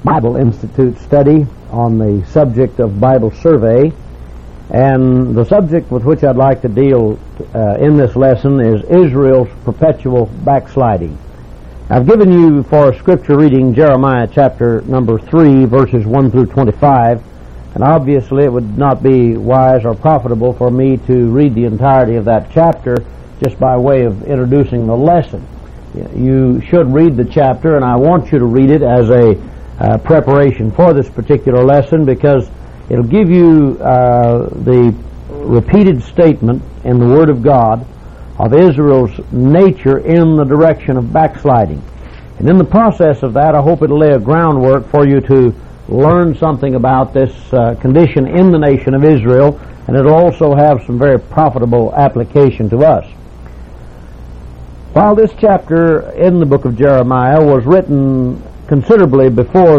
Bible Institute study on the subject of Bible survey, and the subject with which I'd like to deal in this lesson is Israel's perpetual backsliding. I've given you for scripture reading Jeremiah chapter number 3, verses 1 through 25, and obviously it would not be wise or profitable for me to read the entirety of that chapter just by way of introducing the lesson. You should read the chapter, and I want you to read it as a preparation for this particular lesson, because it'll give you the repeated statement in the Word of God of Israel's nature in the direction of backsliding. And in the process of that, I hope it'll lay a groundwork for you to learn something about this condition in the nation of Israel, and it'll also have some very profitable application to us. While this chapter in the book of Jeremiah was written considerably after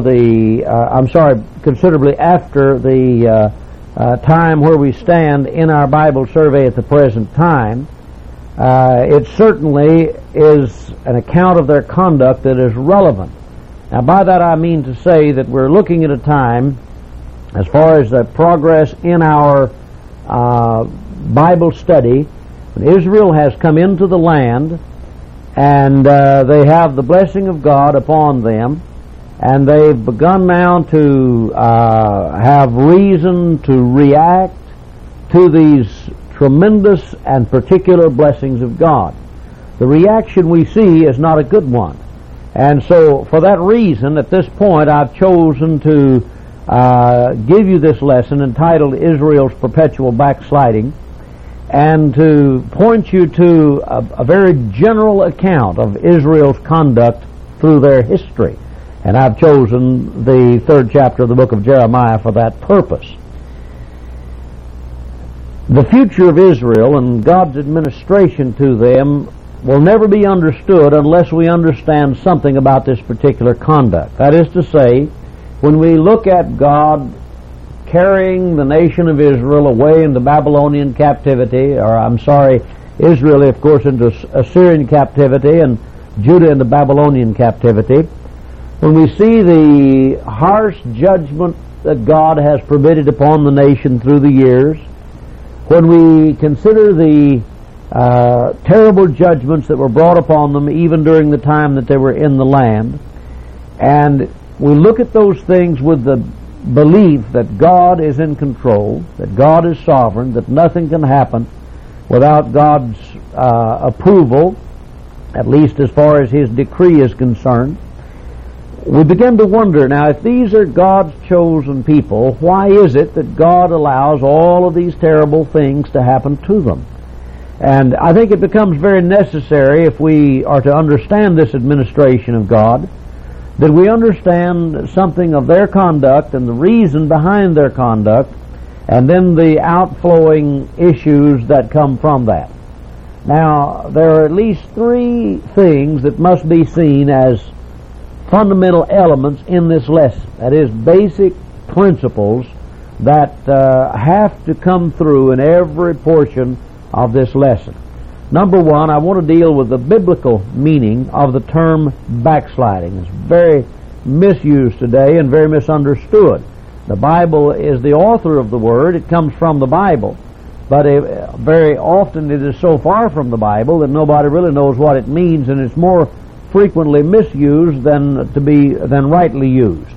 the time where we stand in our Bible survey at the present time, it certainly is an account of their conduct that is relevant. Now, by that I mean to say that we're looking at a time, as far as the progress in our Bible study, when Israel has come into the land, and they have the blessing of God upon them, and they've begun now to have reason to react to these tremendous and particular blessings of God. The reaction we see is not a good one. And so for that reason, at this point, I've chosen to give you this lesson entitled Israel's Perpetual Backsliding, and to point you to a very general account of Israel's conduct through their history. And I've chosen the 3rd chapter of the book of Jeremiah for that purpose. The future of Israel and God's administration to them will never be understood unless we understand something about this particular conduct. That is to say, when we look at God carrying the nation of Israel away into Babylonian captivity, Israel, of course, into Assyrian captivity, and Judah into Babylonian captivity, when we see the harsh judgment that God has permitted upon the nation through the years, when we consider the terrible judgments that were brought upon them even during the time that they were in the land, and we look at those things with the belief that God is in control, that God is sovereign, that nothing can happen without God's approval, at least as far as His decree is concerned, we begin to wonder, now, if these are God's chosen people, why is it that God allows all of these terrible things to happen to them? And I think it becomes very necessary, if we are to understand this administration of God, that we understand something of their conduct and the reason behind their conduct, and then the outflowing issues that come from that. Now, there are at least 3 things that must be seen as fundamental elements in this lesson. That is, basic principles that have to come through in every portion of this lesson. Number 1, I want to deal with the biblical meaning of the term backsliding. It's very misused today and very misunderstood. The Bible is the author of the word. It comes from the Bible. But very often it is so far from the Bible that nobody really knows what it means, and it's more frequently misused than rightly used.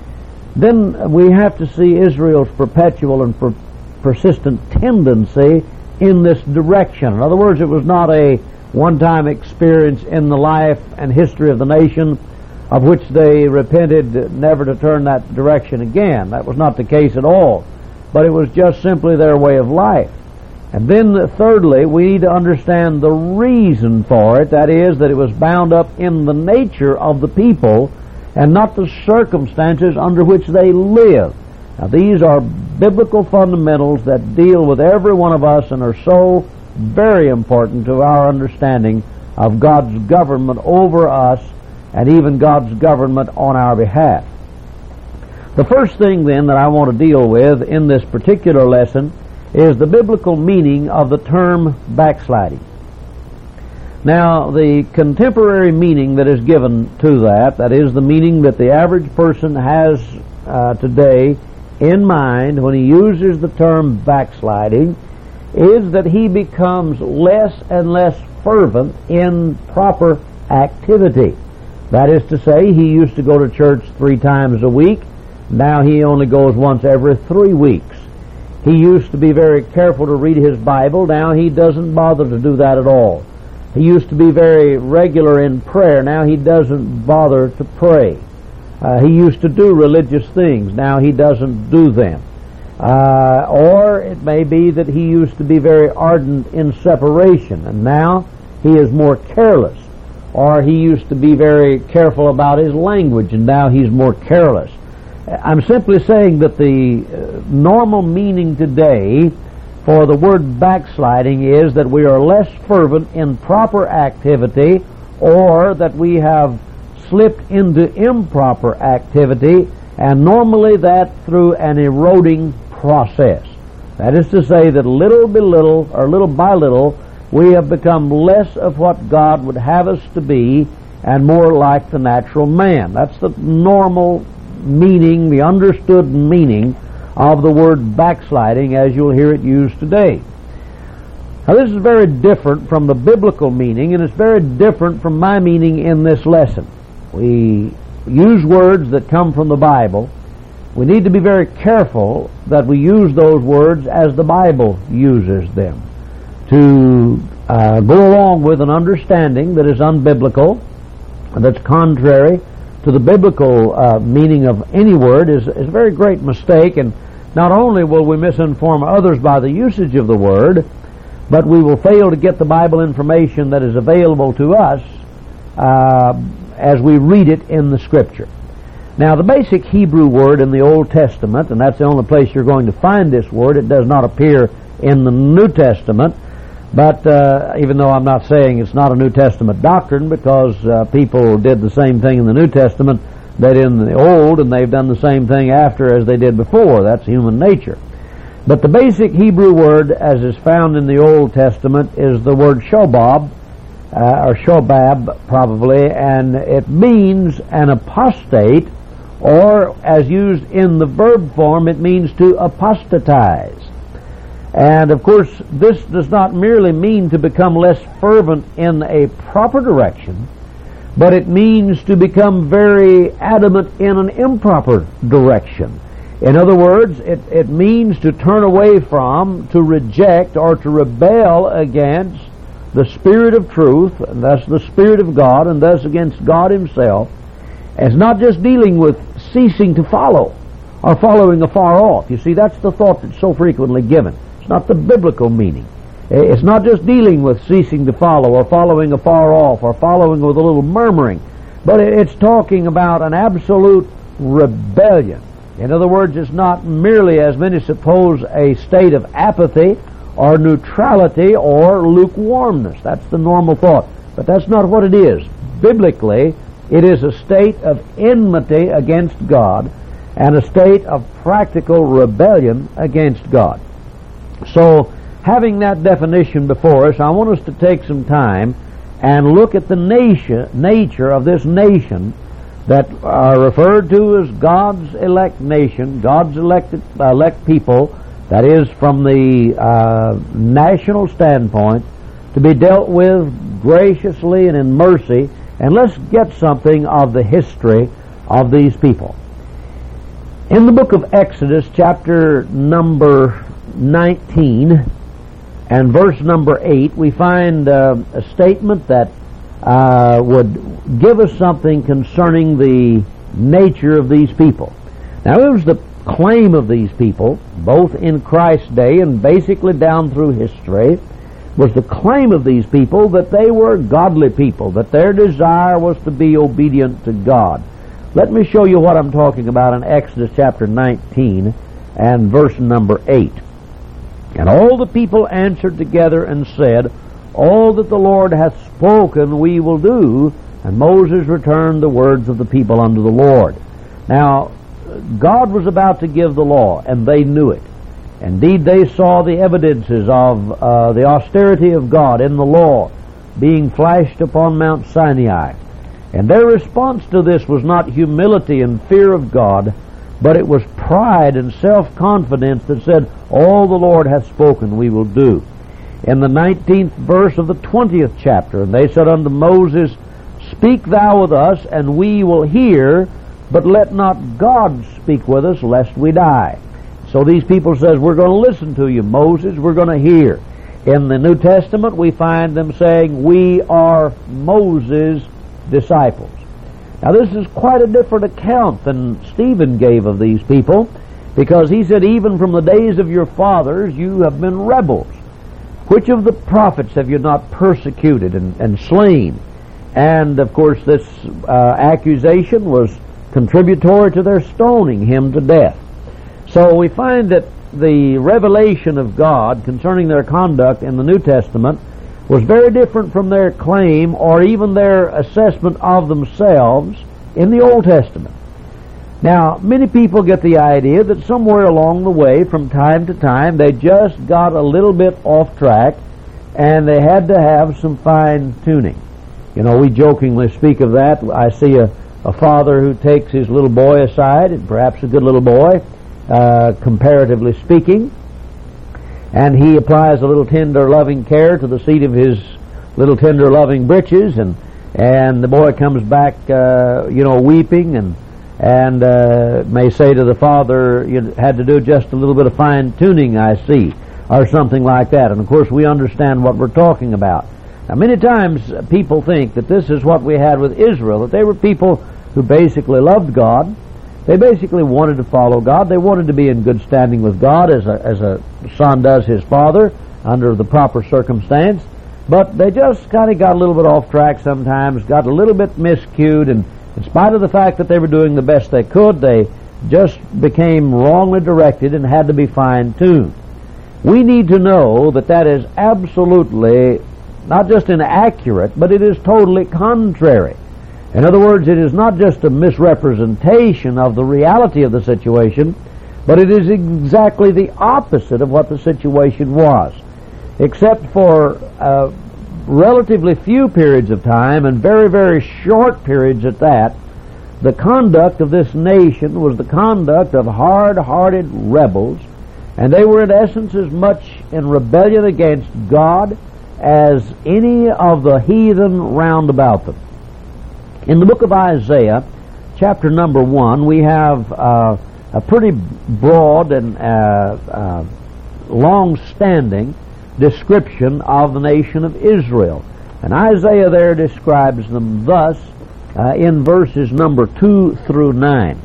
Then we have to see Israel's perpetual and persistent tendency in this direction. In other words, it was not a one-time experience in the life and history of the nation of which they repented never to turn that direction again. That was not the case at all. But it was just simply their way of life. And then thirdly, we need to understand the reason for it. That is, that it was bound up in the nature of the people and not the circumstances under which they live. Now, these are biblical fundamentals that deal with every one of us and are so very important to our understanding of God's government over us and even God's government on our behalf. The first thing then that I want to deal with in this particular lesson is the biblical meaning of the term backsliding. Now, the contemporary meaning that is given to that is the meaning that the average person has today in mind when he uses the term backsliding, is that he becomes less and less fervent in proper activity. That is to say, he used to go to church 3 times a week. Now he only goes once every 3 weeks. He used to be very careful to read his Bible. Now he doesn't bother to do that at all. He used to be very regular in prayer. Now he doesn't bother to pray. He used to do religious things. Now he doesn't do them. Or it may be that he used to be very ardent in separation, and now he is more careless. Or he used to be very careful about his language, and now he's more careless. I'm simply saying that the normal meaning today for the word backsliding is that we are less fervent in proper activity, or that we have slipped into improper activity, and normally that through an eroding process. That is to say that little by little, or little by little, we have become less of what God would have us to be and more like the natural man. That's the normal meaning, the understood meaning of the word backsliding as you'll hear it used today. Now, this is very different from the biblical meaning, and it's very different from my meaning in this lesson. We use words that come from the Bible. We need to be very careful that we use those words as the Bible uses them, to go along with an understanding that is unbiblical and that's contrary to the biblical meaning of any word is a very great mistake. And not only will we misinform others by the usage of the word, but we will fail to get the Bible information that is available to us as we read it in the Scripture. Now, the basic Hebrew word in the Old Testament, and that's the only place you're going to find this word, it does not appear in the New Testament, but even though I'm not saying it's not a New Testament doctrine, because people did the same thing in the New Testament that in the Old, and they've done the same thing after as they did before. That's human nature. But the basic Hebrew word as is found in the Old Testament is the word shobab, or shobab probably, and it means an apostate, or as used in the verb form, it means to apostatize. And of course, this does not merely mean to become less fervent in a proper direction, but it means to become very adamant in an improper direction. In other words, it means to turn away from, to reject, or to rebel against the Spirit of truth, and thus the Spirit of God, and thus against God Himself. It's not just dealing with ceasing to follow, or following afar off. You see, that's the thought that's so frequently given. It's not the biblical meaning. It's not just dealing with ceasing to follow, or following afar off, or following with a little murmuring, but it's talking about an absolute rebellion. In other words, it's not merely, as many suppose, a state of apathy or neutrality or lukewarmness. That's the normal thought. But that's not what it is. Biblically, it is a state of enmity against God and a state of practical rebellion against God. So, having that definition before us, I want us to take some time and look at the nature of this nation that are referred to as God's elect nation, God's elect people, that is from the national standpoint, to be dealt with graciously and in mercy. And let's get something of the history of these people. In the book of Exodus, chapter number 19 and verse number 8, we find a statement that would give us something concerning the nature of these people. Now, it was the claim of these people, both in Christ's day and basically down through history, was the claim of these people that they were godly people, that their desire was to be obedient to God. Let me show you what I'm talking about in Exodus chapter 19 and verse number 8. And all the people answered together and said, All that the Lord hath spoken we will do. And Moses returned the words of the people unto the Lord. Now, God was about to give the law, and they knew it. Indeed, they saw the evidences of the austerity of God in the law. being flashed upon Mount Sinai. And their response to this was not humility and fear of God, but it was pride and self-confidence that said, all the Lord hath spoken we will do. In the 19th verse of the 20th chapter, and they said unto Moses, Speak thou with us, and we will hear, but let not God speak with us, lest we die. So these people says, we're going to listen to you, Moses, we're going to hear. In the New Testament, we find them saying, we are Moses' disciples. Now this is quite a different account than Stephen gave of these people, because he said, even from the days of your fathers you have been rebels. Which of the prophets have you not persecuted and slain? And of course this accusation was contributory to their stoning him to death. So we find that the revelation of God concerning their conduct in the New Testament was very different from their claim or even their assessment of themselves in the Old Testament. Now, many people get the idea that somewhere along the way, from time to time, they just got a little bit off track and they had to have some fine-tuning. You know, we jokingly speak of that. I see a father who takes his little boy aside, and perhaps a good little boy, comparatively speaking, and he applies a little tender, loving care to the seat of his little tender, loving britches, and the boy comes back, weeping, and may say to the father, you had to do just a little bit of fine-tuning, I see, or something like that. And of course we understand what we're talking about. Now many times people think that this is what we had with Israel, that they were people who basically loved God. They basically wanted to follow God. They wanted to be in good standing with God as a son does his father under the proper circumstance. But they just kind of got a little bit off track sometimes, got a little bit miscued, and in spite of the fact that they were doing the best they could, they just became wrongly directed and had to be fine-tuned. We need to know that that is absolutely not just inaccurate, but it is totally contrary. In other words, it is not just a misrepresentation of the reality of the situation, but it is exactly the opposite of what the situation was. Except for relatively few periods of time, and very, very short periods at that, the conduct of this nation was the conduct of hard-hearted rebels, and they were in essence as much in rebellion against God as any of the heathen round about them. In the book of Isaiah, chapter number 1, we have a pretty broad and long-standing description of the nation of Israel. And Isaiah there describes them thus in verses number 2 through 9.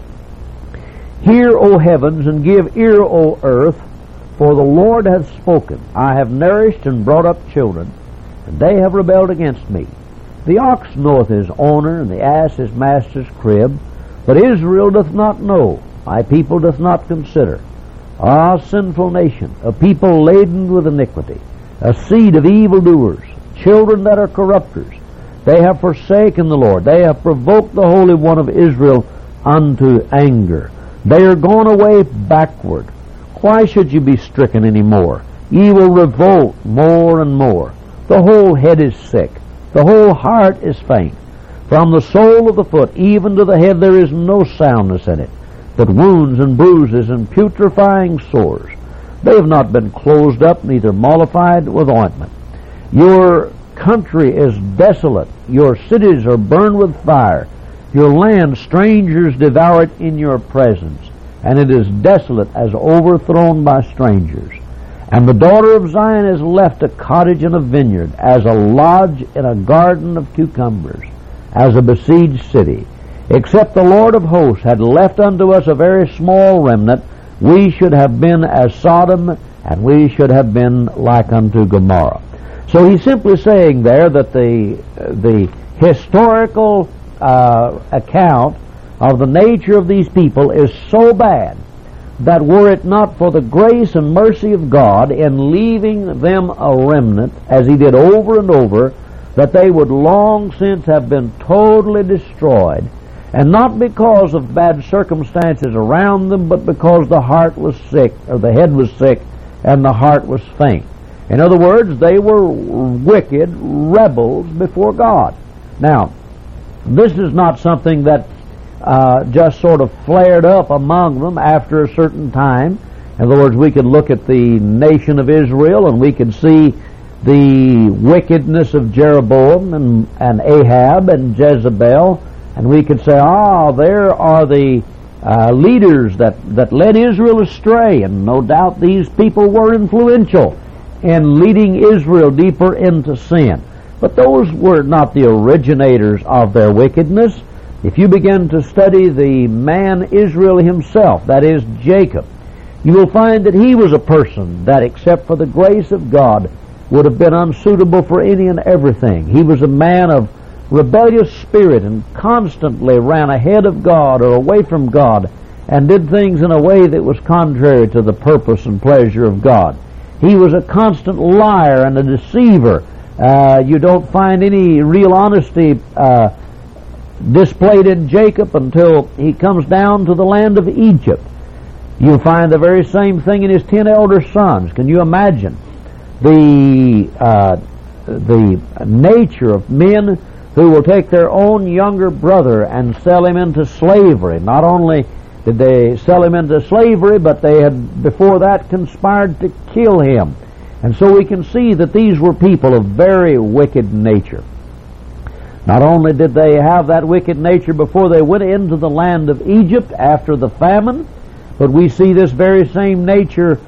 Hear, O heavens, and give ear, O earth, for the Lord hath spoken. I have nourished and brought up children, and they have rebelled against me. The ox knoweth his owner, and the ass his master's crib, but Israel doth not know, my people doth not consider. Ah, sinful nation, a people laden with iniquity, a seed of evildoers, children that are corrupters. They have forsaken the Lord. They have provoked the Holy One of Israel unto anger. They are gone away backward. Why should you be stricken any more? Ye will revolt more and more. The whole head is sick. The whole heart is faint. From the sole of the foot even to the head there is no soundness in it, but wounds and bruises and putrefying sores. They have not been closed up, neither mollified with ointment. Your country is desolate. Your cities are burned with fire. Your land strangers devour it in your presence, and it is desolate as overthrown by strangers. And the daughter of Zion is left a cottage in a vineyard, as a lodge in a garden of cucumbers, as a besieged city. Except the Lord of hosts had left unto us a very small remnant, we should have been as Sodom, and we should have been like unto Gomorrah. So he's simply saying there that the historical account of the nature of these people is so bad that were it not for the grace and mercy of God in leaving them a remnant, as he did over and over, that they would long since have been totally destroyed, and not because of bad circumstances around them, but because the heart was sick, or the head was sick, and the heart was faint. In other words, they were wicked rebels before God. Now, this is not something that just sort of flared up among them after a certain time. In other words, we could look at the nation of Israel and we could see the wickedness of Jeroboam and Ahab and Jezebel, and we could say, there are the leaders that led Israel astray, and no doubt these people were influential in leading Israel deeper into sin. But those were not the originators of their wickedness. If you begin to study the man Israel himself, that is Jacob, you will find that he was a person that, except for the grace of God, would have been unsuitable for any and everything. He was a man of rebellious spirit and constantly ran ahead of God or away from God and did things in a way that was contrary to the purpose and pleasure of God. He was a constant liar and a deceiver. You don't find any real honesty displayed in Jacob until he comes down to the land of Egypt. You'll find the very same thing in his 10 elder sons. Can you imagine the nature of men who will take their own younger brother and sell him into slavery? Not only did they sell him into slavery, but they had before that conspired to kill him. And so we can see that these were people of very wicked nature. Not only did they have that wicked nature before they went into the land of Egypt after the famine, but we see this very same nature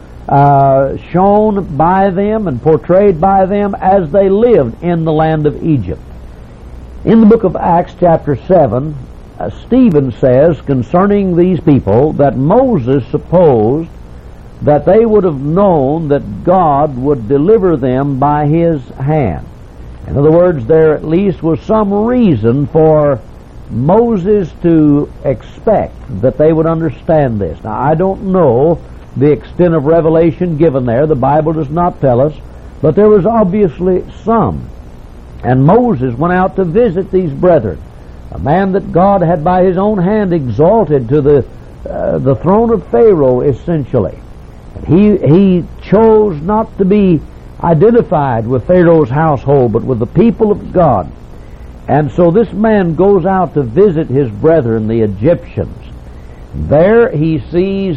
shown by them and portrayed by them as they lived in the land of Egypt. In the book of Acts chapter 7, Stephen says concerning these people that Moses supposed that they would have known that God would deliver them by his hand. In other words, there at least was some reason for Moses to expect that they would understand this. Now, I don't know the extent of revelation given there. The Bible does not tell us, but there was obviously some. And Moses went out to visit these brethren, a man that God had by his own hand exalted to the throne of Pharaoh, essentially. He chose not to be identified with Pharaoh's household, but with the people of God. And so this man goes out to visit his brethren, the Egyptians. There he sees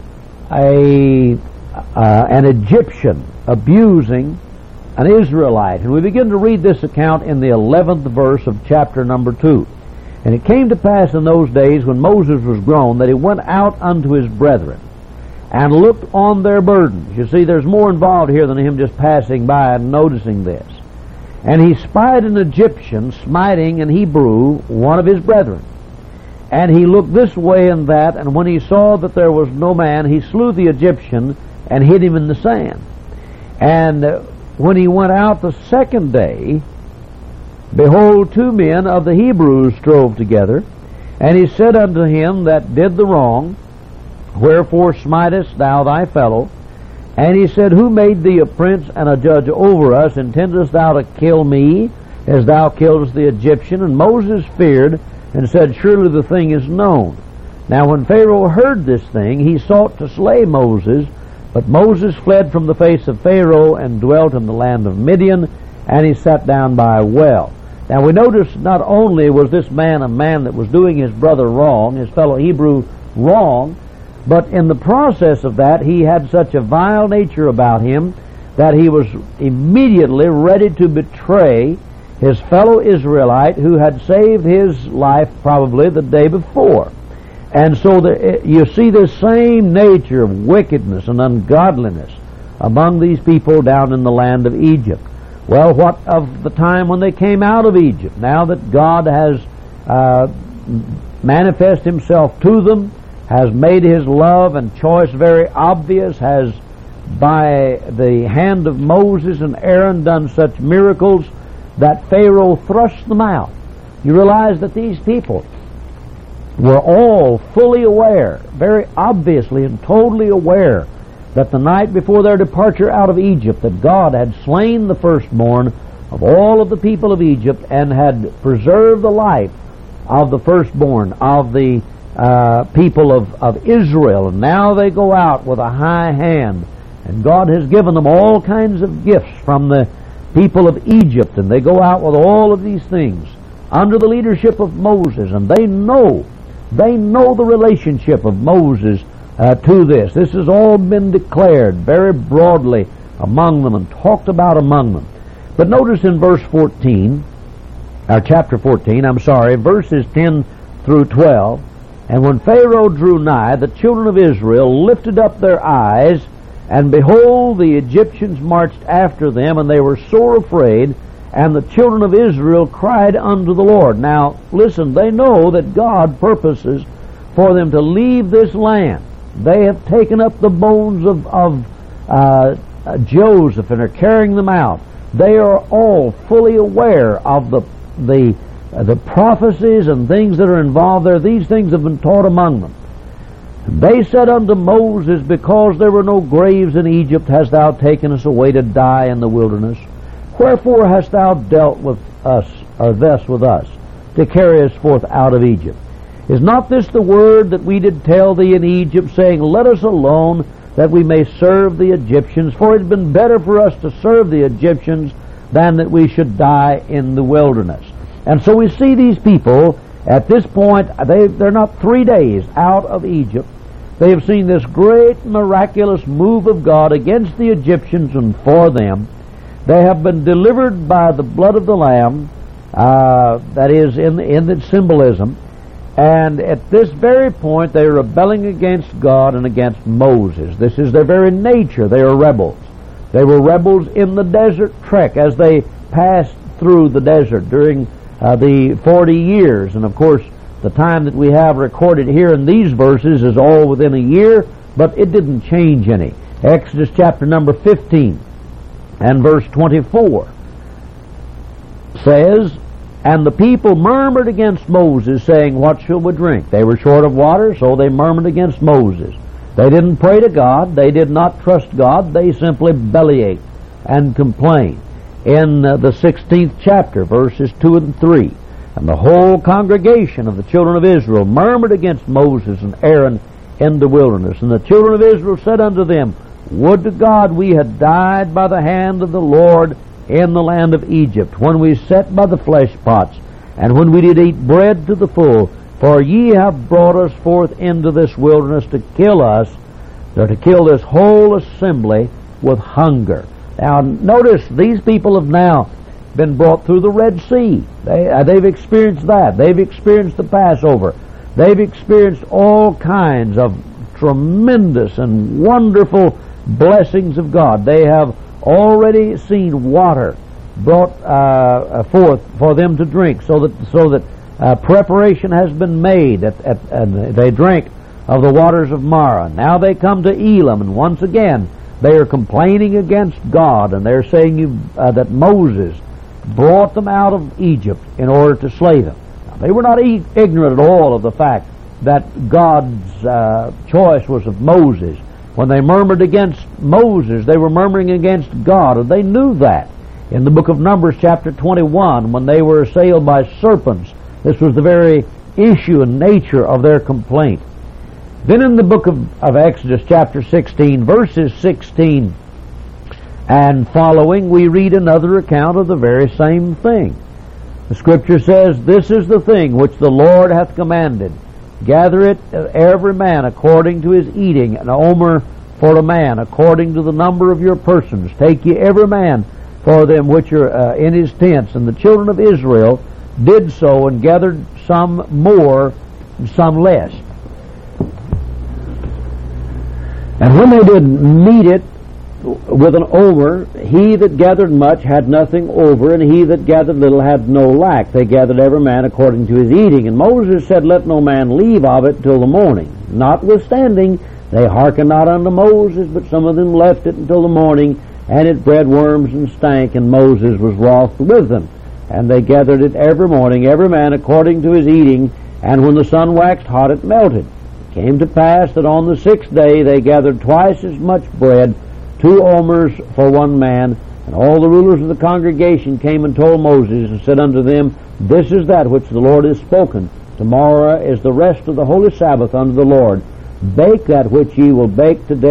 an Egyptian abusing an Israelite. And we begin to read this account in the 11th verse of chapter number 2. And it came to pass in those days when Moses was grown that he went out unto his brethren and looked on their burdens. You see, there's more involved here than him just passing by and noticing this. And he spied an Egyptian smiting an Hebrew, one of his brethren. And he looked this way and that, and when he saw that there was no man, he slew the Egyptian and hid him in the sand. And when he went out the second day, behold, 2 men of the Hebrews strove together. And he said unto him that did the wrong, Wherefore smitest thou thy fellow? And he said, Who made thee a prince and a judge over us? Intendest thou to kill me, as thou killedst the Egyptian? And Moses feared, and said, Surely the thing is known. Now when Pharaoh heard this thing, he sought to slay Moses, but Moses fled from the face of Pharaoh, and dwelt in the land of Midian, and he sat down by a well. Now we notice not only was this man a man that was doing his brother wrong, his fellow Hebrew wrong, but in the process of that, he had such a vile nature about him that he was immediately ready to betray his fellow Israelite who had saved his life probably the day before. And so you see this same nature of wickedness and ungodliness among these people down in the land of Egypt. Well, what of the time when they came out of Egypt? Now that God has manifested himself to them, has made his love and choice very obvious, has by the hand of Moses and Aaron done such miracles that Pharaoh thrust them out. You realize that these people were all fully aware, very obviously and totally aware, that the night before their departure out of Egypt, that God had slain the firstborn of all of the people of Egypt and had preserved the life of the firstborn of the people of Israel. And now they go out with a high hand And God has given them all kinds of gifts from the people of Egypt, and they go out with all of these things under the leadership of Moses, and they know the relationship of Moses to this. This has all been declared very broadly among them and talked about among them. But notice in verse 14, or chapter 14, verses 10 through 12, and when Pharaoh drew nigh, the children of Israel lifted up their eyes, and behold, the Egyptians marched after them, and they were sore afraid, and the children of Israel cried unto the Lord. Now, listen, they know that God purposes for them to leave this land. They have taken up the bones of Joseph and are carrying them out. They are all fully aware of the prophecies and things that are involved there. These things have been taught among them. They said unto Moses, because there were no graves in Egypt, hast thou taken us away to die in the wilderness? Wherefore hast thou dealt with us, or thus with us, to carry us forth out of Egypt? Is not this the word that we did tell thee in Egypt, saying, let us alone, that we may serve the Egyptians? For it had been better for us to serve the Egyptians than that we should die in the wilderness. And so we see these people, at this point, they're not 3 days out of Egypt. They have seen this great miraculous move of God against the Egyptians and for them. They have been delivered by the blood of the Lamb, that is, in its symbolism. And at this very point, they are rebelling against God and against Moses. This is their very nature. They are rebels. They were rebels in the desert trek as they passed through the desert during the 40 years. And of course, the time that we have recorded here in these verses is all within a year, but it didn't change any. Exodus chapter number 15 and verse 24 says, and the people murmured against Moses, saying, what shall we drink? They were short of water, so they murmured against Moses. They didn't pray to God. They did not trust God. They simply bellyached and complained. In the 16th chapter, verses 2 and 3, and the whole congregation of the children of Israel murmured against Moses and Aaron in the wilderness. And the children of Israel said unto them, would to God we had died by the hand of the Lord in the land of Egypt, when we sat by the flesh pots, and when we did eat bread to the full. For ye have brought us forth into this wilderness to kill us, or to kill this whole assembly with hunger. Now notice, these people have now been brought through the Red Sea. They've experienced that. They've experienced the Passover. They've experienced all kinds of tremendous and wonderful blessings of God. They have already seen water brought forth for them to drink, so that preparation has been made. And they drank of the waters of Marah. Now they come to Elim, and once again they are complaining against God, and they're saying that Moses brought them out of Egypt in order to slay them. Now, they were not ignorant at all of the fact that God's choice was of Moses. When they murmured against Moses, they were murmuring against God, and they knew that. In the book of Numbers, chapter 21, when they were assailed by serpents, this was the very issue and nature of their complaint. Then in the book of Exodus, chapter 16, verses 16 and following, we read another account of the very same thing. The Scripture says, this is the thing which the Lord hath commanded. Gather it every man according to his eating, an omer for a man, according to the number of your persons. Take ye every man for them which are in his tents. And the children of Israel did so, and gathered some more, and some less. And when they did meet it with an omer, he that gathered much had nothing over, and he that gathered little had no lack. They gathered every man according to his eating. And Moses said, let no man leave of it till the morning. Notwithstanding, they hearkened not unto Moses, but some of them left it until the morning, and it bred worms and stank, and Moses was wroth with them. And they gathered it every morning, every man according to his eating, and when the sun waxed hot, it melted. It came to pass that on the 6th day they gathered twice as much bread, 2 omers for one man. And all the rulers of the congregation came and told Moses, and said unto them, this is that which the Lord has spoken. Tomorrow is the rest of the holy Sabbath unto the Lord. Bake that which ye will bake today,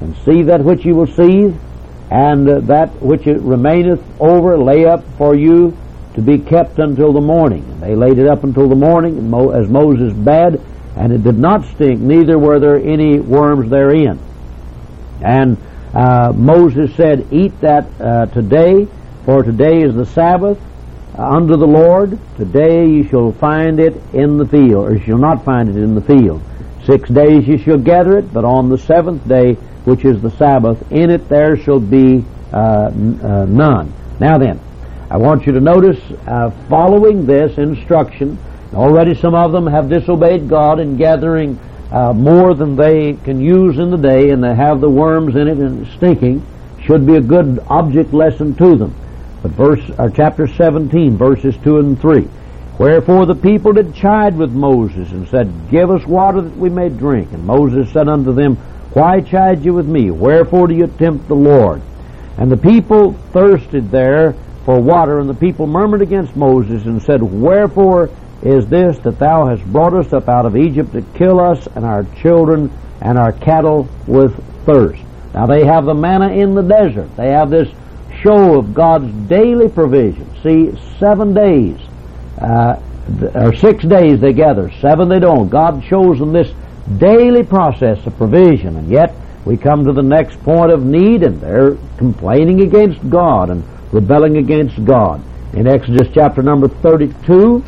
and see that which ye will seize, and that which it remaineth over lay up for you to be kept until the morning. And they laid it up until the morning, as Moses bade, and it did not stink, neither were there any worms therein. And Moses said, Eat that today, for today is the Sabbath unto the Lord. Today you shall find it in the field, or you shall not find it in the field. 6 days you shall gather it, but on the seventh day, which is the Sabbath, in it there shall be none. Now then, I want you to notice, following this instruction, already some of them have disobeyed God in gathering more than they can use in the day, and they have the worms in it and stinking. Should be a good object lesson to them. But chapter 17, verses 2 and 3. Wherefore the people did chide with Moses, and said, Give us water that we may drink. And Moses said unto them, Why chide you with me? Wherefore do you tempt the Lord? And the people thirsted there for water, and the people murmured against Moses, and said, Wherefore is this that thou hast brought us up out of Egypt to kill us and our children and our cattle with thirst? Now they have the manna in the desert. They have this show of God's daily provision. See, 7 days, or 6 days they gather, 7 they don't. God shows them this daily process of provision, and yet we come to the next point of need, and they're complaining against God and rebelling against God. In Exodus chapter number 32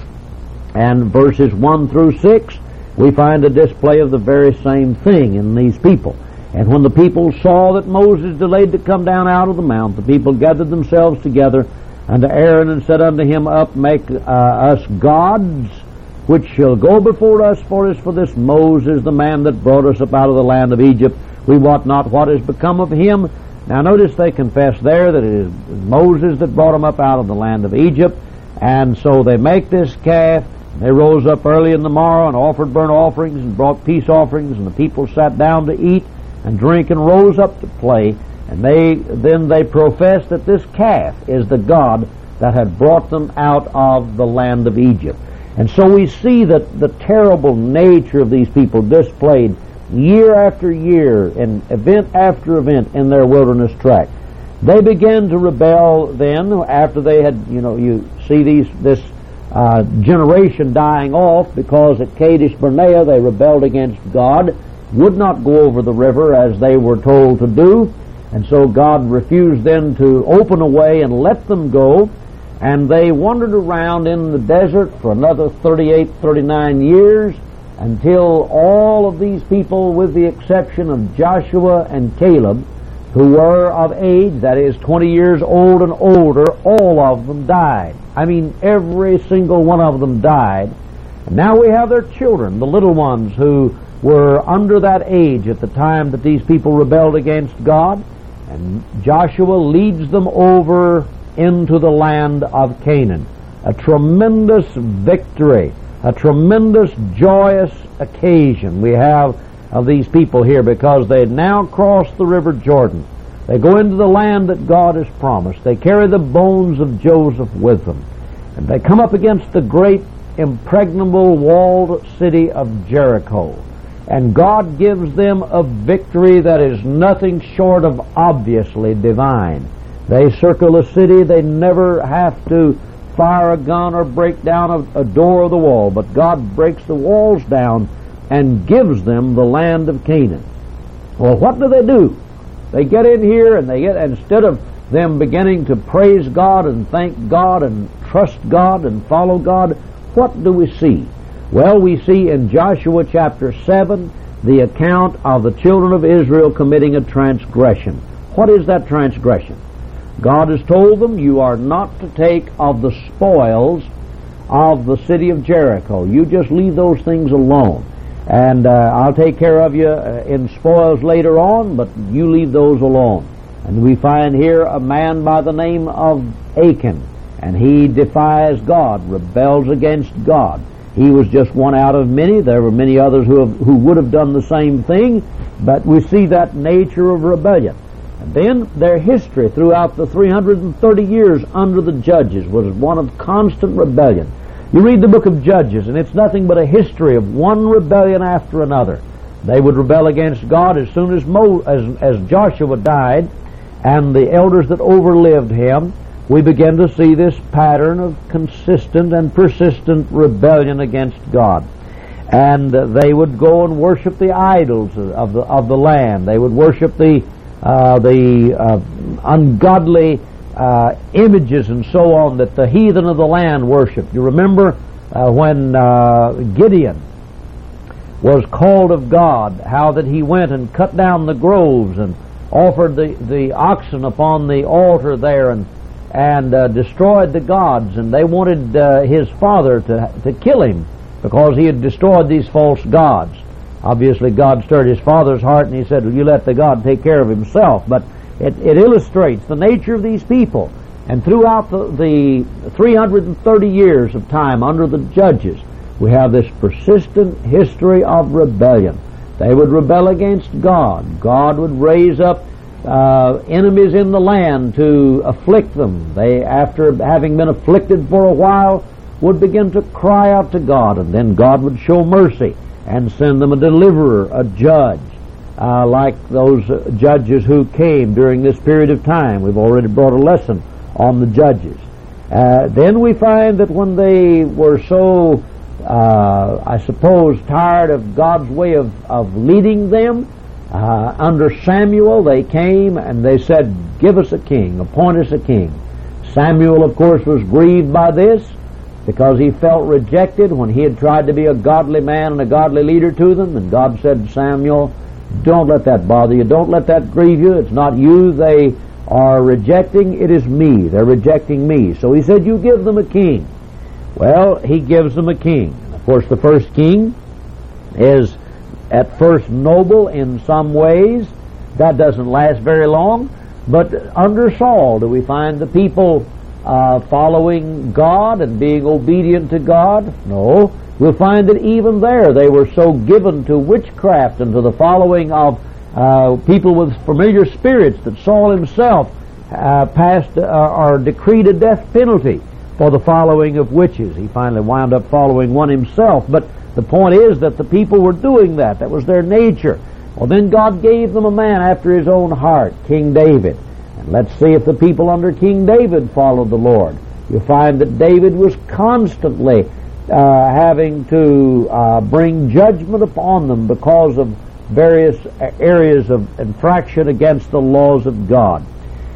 and verses 1 through 6, we find a display of the very same thing in these people. And when the people saw that Moses delayed to come down out of the mount, the people gathered themselves together unto Aaron, and said unto him, Up, make us gods, which shall go before us. For as for this Moses, the man that brought us up out of the land of Egypt, we wot not what is become of him. Now notice they confess there that it is Moses that brought them up out of the land of Egypt. And so they make this calf. They rose up early in the morrow and offered burnt offerings and brought peace offerings, and the people sat down to eat and drink and rose up to play. And then they professed that this calf is the God that had brought them out of the land of Egypt. And so we see that the terrible nature of these people displayed year after year and event after event in their wilderness track. They began to rebel then after they had, you see this generation dying off, because at Kadesh Barnea they rebelled against God, would not go over the river as they were told to do, and so God refused then to open a way and let them go, and they wandered around in the desert for another 38, 39 years, until all of these people, with the exception of Joshua and Caleb, who were of age, that is 20 years old and older, all of them died. I mean, every single one of them died. And now we have their children, the little ones who were under that age at the time that these people rebelled against God. And Joshua leads them over into the land of Canaan. A tremendous victory, a tremendous joyous occasion we have of these people here, because they now cross the river Jordan. They go into the land that God has promised. They carry the bones of Joseph with them. And they come up against the great impregnable walled city of Jericho. And God gives them a victory that is nothing short of obviously divine. They circle a city. They never have to fire a gun or break down a door of the wall, but God breaks the walls down and gives them the land of Canaan. Well, what do? They get in here, and instead of them beginning to praise God and thank God and trust God and follow God, what do we see? Well, we see in Joshua chapter 7 the account of the children of Israel committing a transgression. What is that transgression? God has told them, you are not to take of the spoils of the city of Jericho. You just leave those things alone. And I'll take care of you in spoils later on, but you leave those alone. And we find here a man by the name of Achan, and he defies God, rebels against God. He was just one out of many. There were many others who would have done the same thing, but we see that nature of rebellion. And then their history throughout the 330 years under the judges was one of constant rebellion. You read the book of Judges, and it's nothing but a history of one rebellion after another. They would rebel against God as soon as Joshua died, and the elders that overlived him. We begin to see this pattern of consistent and persistent rebellion against God. And they would go and worship the idols of the land. They would worship the ungodly images and so on that the heathen of the land worshiped. You remember when Gideon was called of God, how that he went and cut down the groves and offered the oxen upon the altar there and destroyed the gods, and they wanted his father to kill him because he had destroyed these false gods. Obviously God stirred his father's heart, and he said, well, you let the God take care of himself. But it illustrates the nature of these people. And throughout the 330 years of time under the judges, we have this persistent history of rebellion. They would rebel against God. God would raise up enemies in the land to afflict them. They, after having been afflicted for a while, would begin to cry out to God, and then God would show mercy and send them a deliverer, a judge, like those judges who came during this period of time. We've already brought a lesson on the judges. Then we find that when they were so, I suppose, tired of God's way of leading them, under Samuel they came and they said, give us a king, appoint us a king. Samuel, of course, was grieved by this because he felt rejected when he had tried to be a godly man and a godly leader to them. And God said to Samuel, don't let that bother you. Don't let that grieve you. It's not you they are rejecting. It is me. They're rejecting me. So he said, you give them a king. Well, he gives them a king. Of course, the first king is at first noble in some ways. That doesn't last very long. But under Saul, do we find the people following God and being obedient to God? No. We'll find that even there they were so given to witchcraft and to the following of people with familiar spirits that Saul himself passed or decreed a death penalty for the following of witches. He finally wound up following one himself. But the point is that the people were doing that. That was their nature. Well, then God gave them a man after his own heart, King David. And let's see if the people under King David followed the Lord. You'll find that David was constantly having to bring judgment upon them because of various areas of infraction against the laws of God.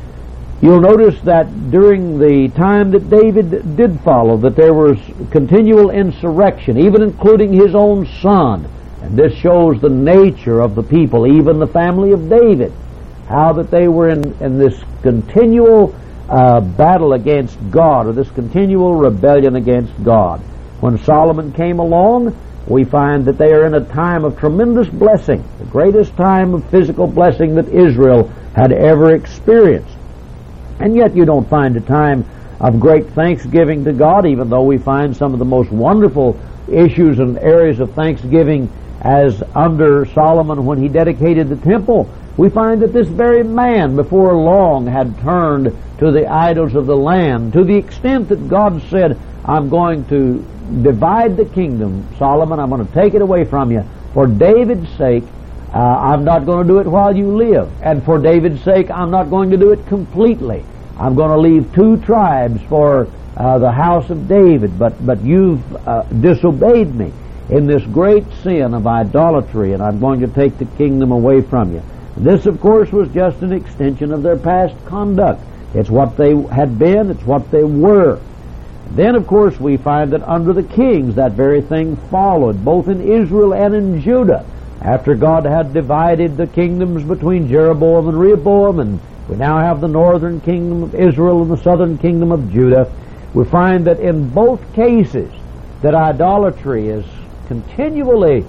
You'll notice that during the time that David did follow, that there was continual insurrection, even including his own son. And this shows the nature of the people, even the family of David, how that they were in this continual battle against God, or this continual rebellion against God. When Solomon came along, we find that they are in a time of tremendous blessing, the greatest time of physical blessing that Israel had ever experienced. And yet you don't find a time of great thanksgiving to God, even though we find some of the most wonderful issues and areas of thanksgiving as under Solomon when he dedicated the temple. We find that this very man before long had turned to the idols of the land, to the extent that God said, I'm going to divide the kingdom, Solomon, I'm going to take it away from you. For David's sake, I'm not going to do it while you live. And for David's sake, I'm not going to do it completely. I'm going to leave 2 tribes for the house of David. But you've disobeyed me in this great sin of idolatry, and I'm going to take the kingdom away from you. This, of course, was just an extension of their past conduct. It's what they had been. It's what they were. Then, of course, we find that under the kings that very thing followed, both in Israel and in Judah. After God had divided the kingdoms between Jeroboam and Rehoboam, and we now have the northern kingdom of Israel and the southern kingdom of Judah, we find that in both cases that idolatry is continually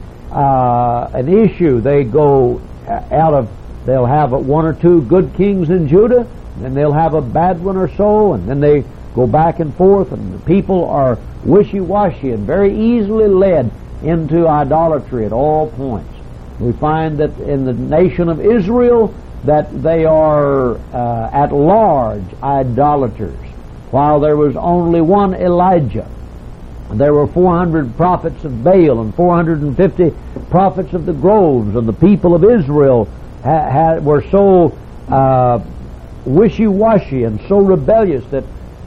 an issue. They go out of, they'll have 1 or 2 good kings in Judah, and they'll have a bad one or so, and then they go back and forth, and the people are wishy-washy and very easily led into idolatry at all points. We find that in the nation of Israel that they are at large idolaters, while there was only one Elijah There were 400 prophets of Baal and 450 prophets of the groves, and the people of Israel were so wishy-washy and so rebellious that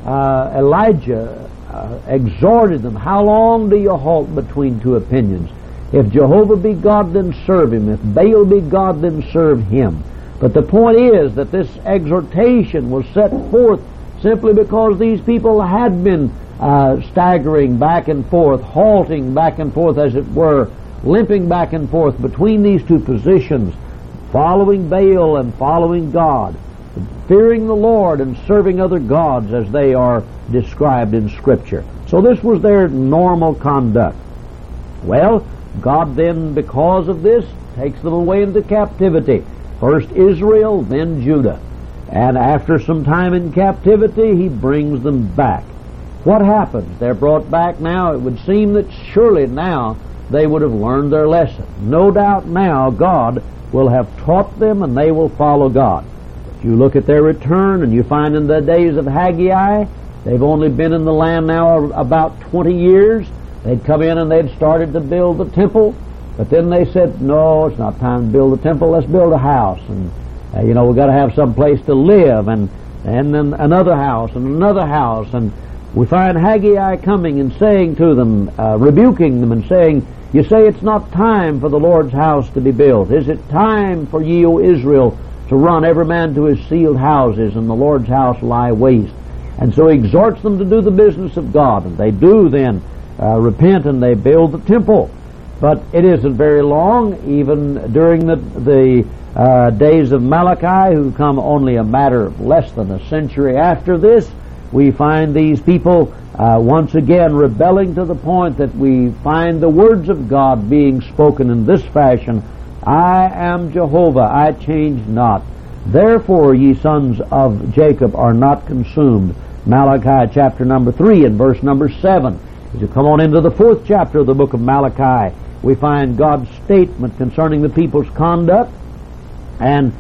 Elijah exhorted them, how long do you halt between two opinions? If Jehovah be God, then serve him. If Baal be God, then serve him. But the point is that this exhortation was set forth simply because these people had been staggering back and forth, halting back and forth, as it were, limping back and forth between these two positions, following Baal and following God, fearing the Lord and serving other gods as they are described in Scripture. So this was their normal conduct. Well, God then, because of this, takes them away into captivity. First Israel, then Judah. And after some time in captivity, he brings them back. What happens? They're brought back now. It would seem that surely now they would have learned their lesson. No doubt now God will have taught them and they will follow God. If you look at their return and you find in the days of Haggai, they've only been in the land now about 20 years. They'd come in and they'd started to build the temple, but then they said, no, it's not time to build a temple, let's build a house. And, we've got to have some place to live, and then another house and another house. And we find Haggai coming and saying to them, rebuking them and saying, you say it's not time for the Lord's house to be built. Is it time for ye, O Israel, to run every man to his sealed houses and the Lord's house lie waste? And so he exhorts them to do the business of God, and they do then repent and they build the temple. But it isn't very long, even during the days of Malachi, who come only a matter of less than a century after this, we find these people once again rebelling to the point that we find the words of God being spoken in this fashion, I am Jehovah, I change not. Therefore ye sons of Jacob are not consumed. Malachi chapter number 3 and verse number 7. As you come on into the 4th chapter of the book of Malachi, we find God's statement concerning the people's conduct. And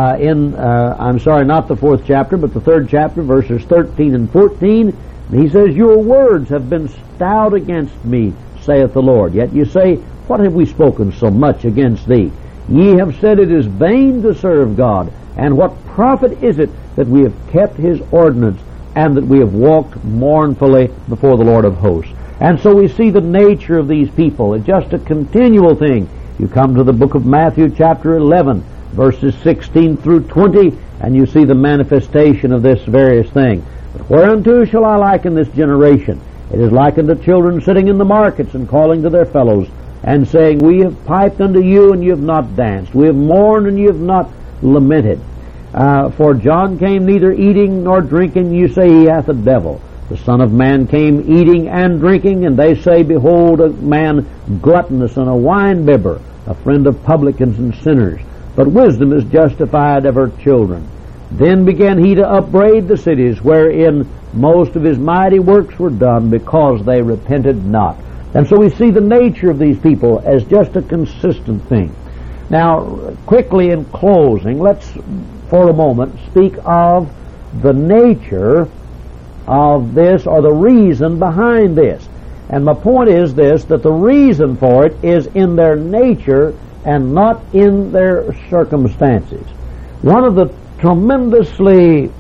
not the 4th chapter, but the 3rd chapter, verses 13 and 14, he says, your words have been stout against me, saith the Lord. Yet you say, what have we spoken so much against thee? Ye have said it is vain to serve God, and what profit is it that we have kept his ordinance, and that we have walked mournfully before the Lord of hosts? And so we see the nature of these people. It's just a continual thing. You come to the book of Matthew chapter 11, verses 16 through 20, and you see the manifestation of this various thing. But whereunto shall I liken this generation? It is likened to children sitting in the markets and calling to their fellows, and saying, we have piped unto you, and you have not danced. We have mourned, and you have not lamented. For John came neither eating nor drinking, you say he hath a devil. The Son of Man came eating and drinking, and they say, behold, a man gluttonous and a winebibber, a friend of publicans and sinners. But wisdom is justified of her children. Then began he to upbraid the cities wherein most of his mighty works were done, because they repented not. And so we see the nature of these people as just a consistent thing. Now, quickly in closing, let's for a moment speak of the nature of this, or the reason behind this. And my point is this, that the reason for it is in their nature and not in their circumstances. One of the tremendously,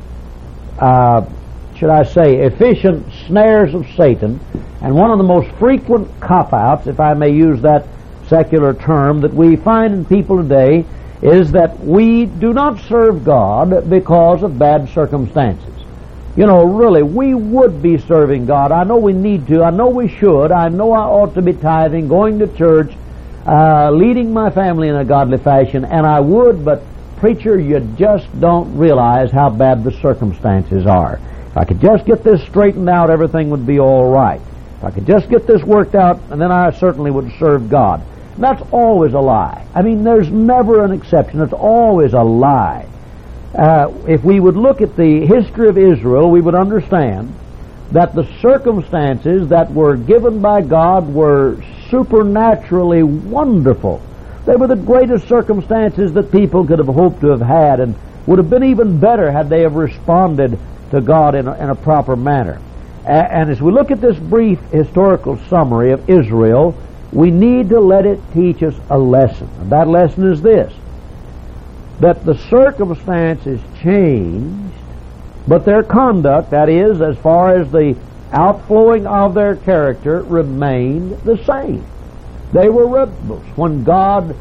efficient snares of Satan, and one of the most frequent cop-outs, if I may use that secular term, that we find in people today, is that we do not serve God because of bad circumstances. Really, we would be serving God. I know we need to. I know we should. I know I ought to be tithing, going to church, leading my family in a godly fashion, and I would, but preacher, you just don't realize how bad the circumstances are. If I could just get this straightened out, everything would be all right. If I could just get this worked out, and then I certainly would serve God. And that's always a lie. I mean, there's never an exception. It's always a lie. If we would look at the history of Israel, we would understand that the circumstances that were given by God were supernaturally wonderful. They were the greatest circumstances that people could have hoped to have had, and would have been even better had they have responded to God in a proper manner. And as we look at this brief historical summary of Israel, we need to let it teach us a lesson. And that lesson is this: that the circumstances changed, but their conduct, that is, as far as the outflowing of their character, remained the same. They were rebels. When God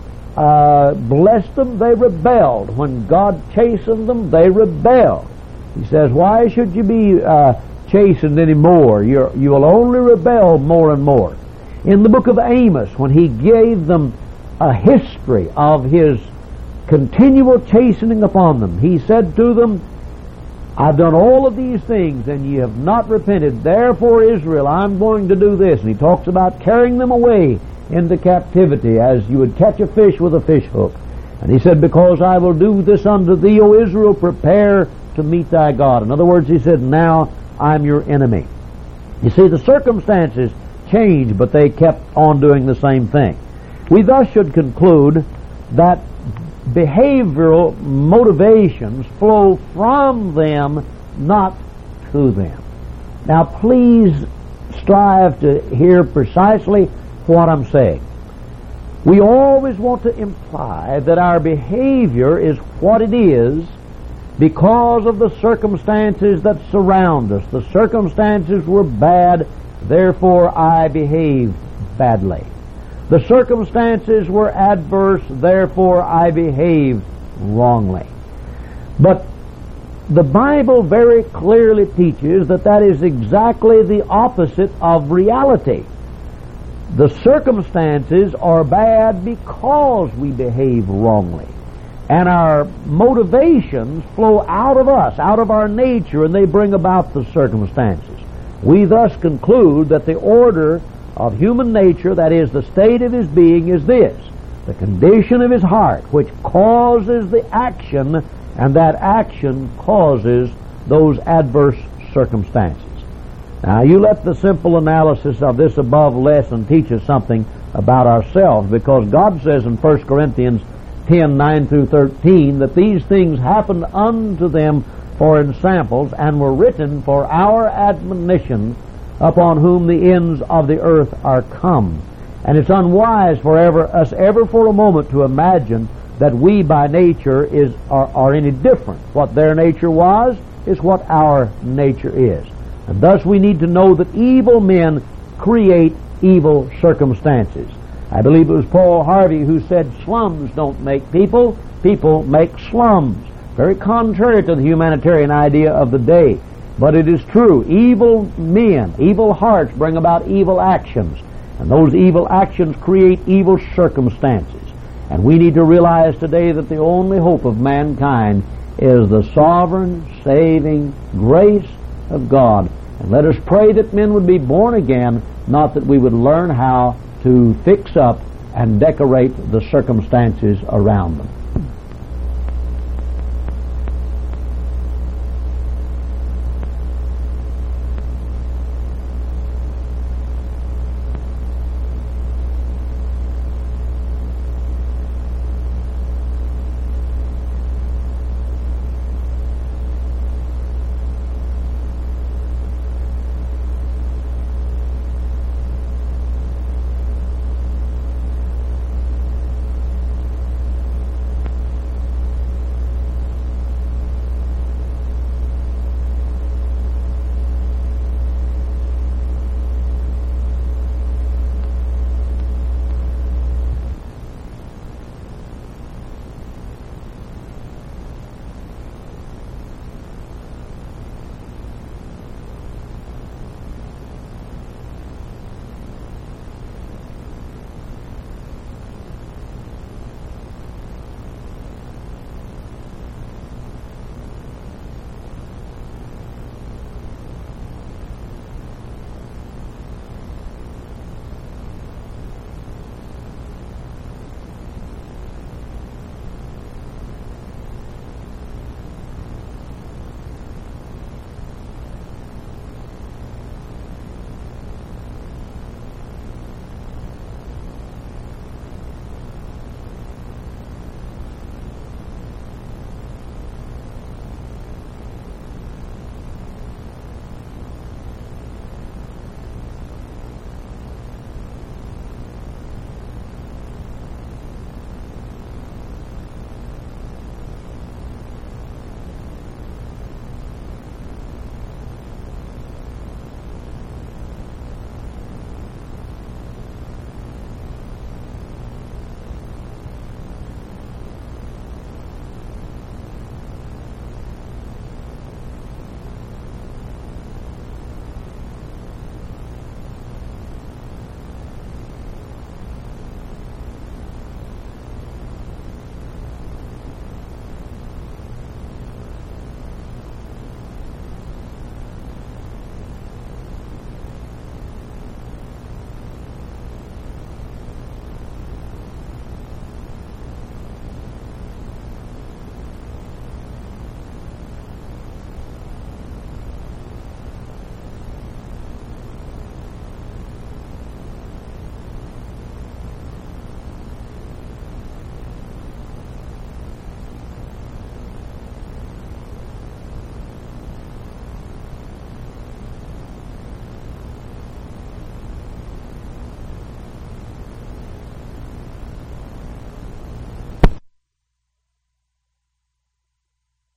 blessed them, they rebelled. When God chastened them, they rebelled. He says, why should you be chastened anymore? You will only rebel more and more. In the book of Amos, when he gave them a history of his continual chastening upon them, he said to them, I've done all of these things and ye have not repented. Therefore, Israel, I'm going to do this. And he talks about carrying them away into captivity as you would catch a fish with a fish hook. And he said, because I will do this unto thee, O Israel, prepare to meet thy God. In other words, he said, now I'm your enemy. You see, the circumstances changed, but they kept on doing the same thing. We thus should conclude that behavioral motivations flow from them, not to them. Now, please strive to hear precisely what I'm saying. We always want to imply that our behavior is what it is because of the circumstances that surround us. The circumstances were bad, therefore I behaved badly. The circumstances were adverse, therefore I behaved wrongly. But the Bible very clearly teaches that that is exactly the opposite of reality. The circumstances are bad because we behave wrongly. And our motivations flow out of us, out of our nature, and they bring about the circumstances. We thus conclude that the order of human nature, that is, the state of his being, is this: the condition of his heart, which causes the action, and that action causes those adverse circumstances. Now, you let the simple analysis of this above lesson teach us something about ourselves, because God says in 1 Corinthians 10:9 through 13 that these things happened unto them for ensamples, and were written for our admonition, upon whom the ends of the earth are come. And it's unwise for us ever for a moment to imagine that we by nature are any different. What their nature was is what our nature is. And thus we need to know that evil men create evil circumstances. I believe it was Paul Harvey who said, slums don't make people, people make slums. Very contrary to the humanitarian idea of the day. But it is true. Evil men, evil hearts bring about evil actions. And those evil actions create evil circumstances. And we need to realize today that the only hope of mankind is the sovereign, saving grace of God. And let us pray that men would be born again, not that we would learn how to fix up and decorate the circumstances around them.